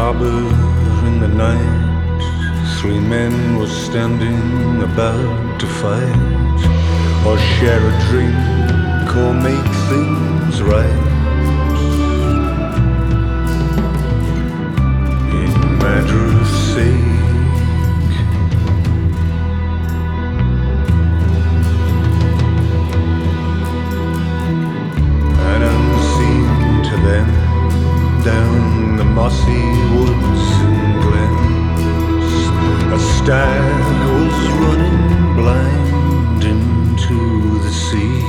harbor in the night, three men were standing about to fight, or share a drink, or make things right. In Madras sake, and unseen to them, down the mossy woods and glens, a stag was running blind into the sea.